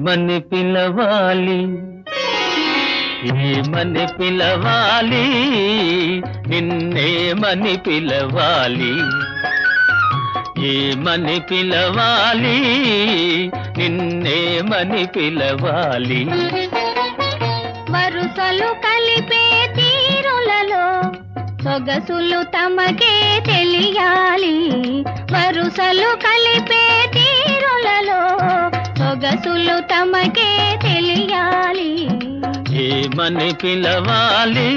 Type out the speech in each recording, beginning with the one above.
ఏమని పిలవాలి, ఏమని పిలవాలి, నిన్నేమని పిలవాలి, ఏమని పిలవాలి, నిన్నేమని పిలవాలి. వరుసలు కలిపే తీరులలో సొగసులు తమకే తెలియాలి. వరుసలు కలిపే తీరులలో సొగసులు తమకే తెలియాలి. ఏమని పిలవాలి.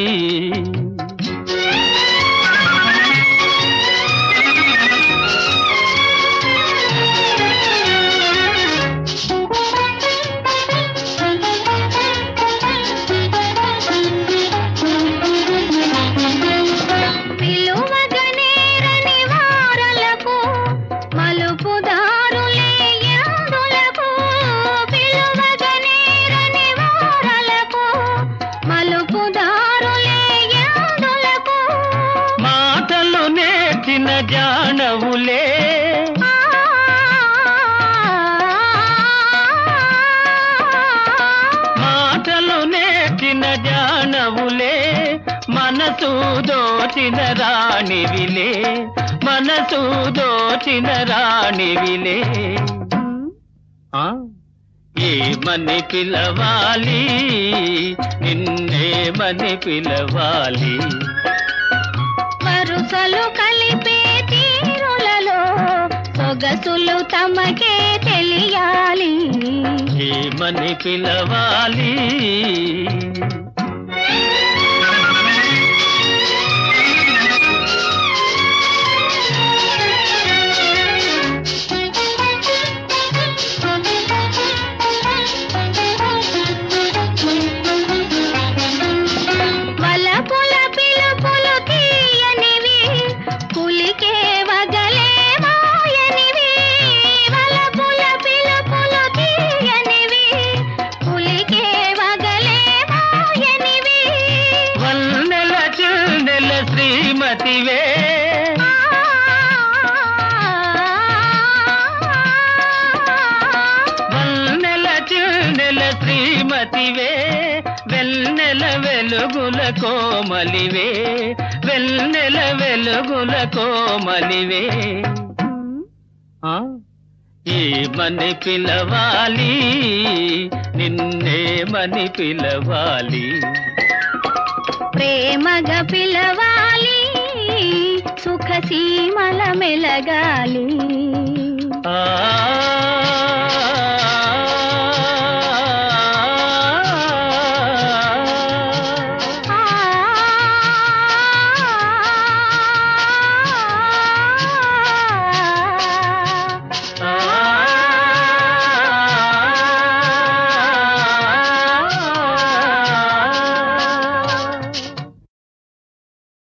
జానవులే మాటలు నేర్చిన జానవులే, మనసు దోచిన రాణివిలే, మనసు దోచిన రాణివిలే. ఏమని పిలవాలి, నిన్నేమని పిలవాలి. వరుసలు కలిపే తీరులలో సొగసులు తమకే తెలియాలి. ఏమని పిలవాలి. శ్రీమతివే వన్నెల చిన్నెల శ్రీమతివే, వెన్నెల వెలుగుల కోమలివే, వెన్నెల వెలుగుల కోమలివే. ఏమని పిలవాలి, నిన్నేమని పిలవాలి. ప్రేమగా పిలవాలి, సుఖసీమల మెలగాలి.